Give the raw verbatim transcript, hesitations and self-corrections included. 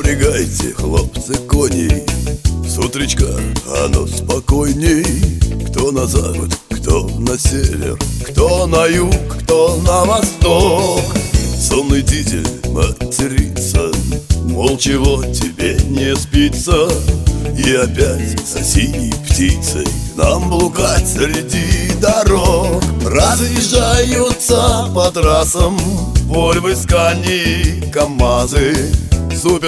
Запрягайте, хлопцы, коней, с утречка оно спокойней. Кто на запад, кто на север, кто на юг, кто на восток. Сонный дизель матерится, мол, чего тебе не спится. И опять за синей птицей нам блукать среди дорог. Разъезжаются по трассам Вольвы, Скани, КамАЗы, супер